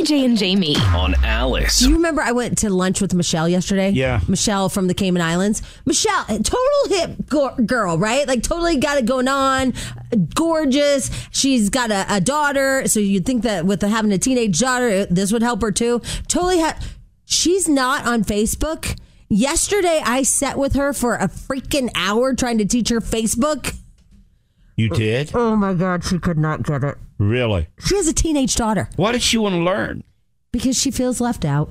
BJ and Jamie on Alice. Do you remember I went to lunch with Michelle yesterday? Yeah. Michelle from the Cayman Islands. Michelle, total hip girl, right? Like totally got it going on. Gorgeous. She's got a daughter. So you'd think that with having a teenage daughter, this would help her too. She's not on Facebook. Yesterday, I sat with her for a freaking hour trying to teach her Facebook. You did? Oh my God, she could not get it. Really? She has a teenage daughter. Why does she want to learn? Because she feels left out.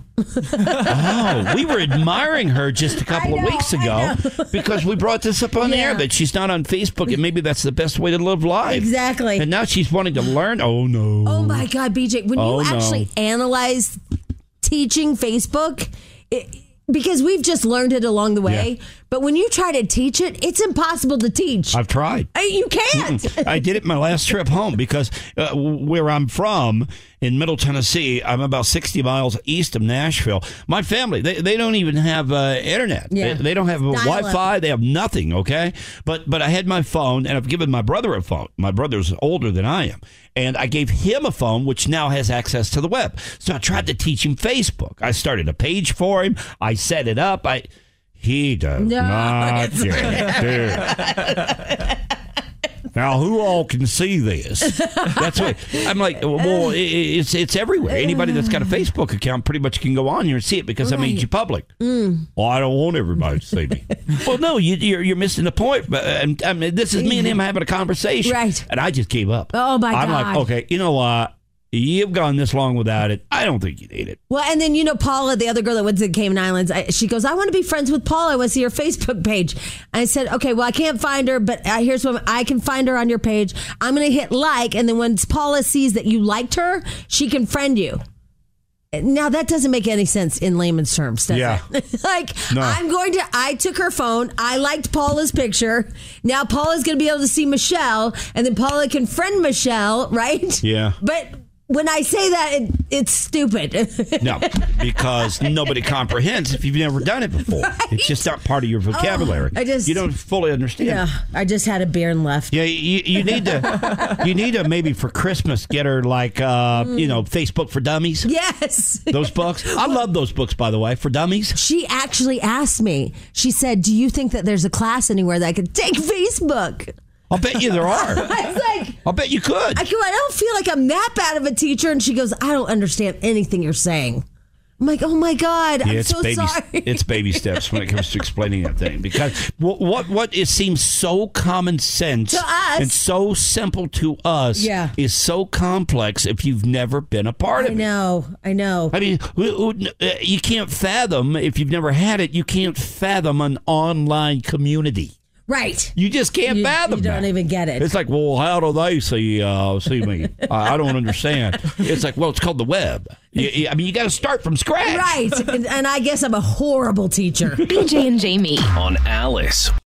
Oh, we were admiring her just a couple of weeks ago because we brought this up on the air that she's not on Facebook and maybe that's the best way to live life. Exactly. And now she's wanting to learn. Oh, no. Oh my God, BJ, when you actually analyze teaching Facebook, because we've just learned it along the way, but when you try to teach it, it's impossible to teach. I've tried. You can't. I did it my last trip home because where I'm from in Middle Tennessee, I'm about 60 miles east of Nashville. My family, they don't even have internet. Yeah. They don't have Wi-Fi. They have nothing, okay? But I had my phone, and I've given my brother a phone. My brother's older than I am. And I gave him a phone, which now has access to the web. So I tried to teach him Facebook. I started a page for him. I set it up. He does not get it. Now, who all can see this? That's what I'm like. Well, it's everywhere. Anybody that's got a Facebook account pretty much can go on here and see it because I made you public. Well, I don't want everybody to see me. Well, no, you're missing the point. But I mean, this is me and him having a conversation, right? And I just gave up. Oh my God! I'm like, okay, you know what? You've gone this long without it. I don't think you need it. Well, and then, Paula, the other girl that went to the Cayman Islands, she goes, I want to be friends with Paula. I want to see her Facebook page. And I said, okay, well, I can't find her, but here's what I can find her on your page. I'm going to hit like, and then when Paula sees that you liked her, she can friend you. Now, that doesn't make any sense in layman's terms, does it? I took her phone. I liked Paula's picture. Now, Paula's going to be able to see Michelle, and then Paula can friend Michelle, right? Yeah. But when I say that, it's stupid. No, because nobody comprehends if you've never done it before. Right? It's just not part of your vocabulary. You don't fully understand. Yeah, I just had a beer and left. Yeah, you need to maybe for Christmas get her like Facebook for Dummies. Yes, those books. I love those books, by the way, for dummies. She actually asked me. She said, "Do you think that there's a class anywhere that I could take Facebook?" I'll bet you there are. I was like, I'll bet you could. I don't feel like I'm that bad of a teacher. And she goes, I don't understand anything you're saying. I'm like, oh my God, I'm so sorry. It's baby steps when it comes to explaining that thing. Because what it seems so common sense to us and so simple to us is so complex if you've never been a part of it. I know. I mean, you can't fathom, if you've never had it, you can't fathom an online community. Right. You just can't fathom that. You don't even get it. It's like, well, how do they see me? I don't understand. It's like, well, it's called the web. I mean, you got to start from scratch. Right. And I guess I'm a horrible teacher. BJ and Jamie on Alice.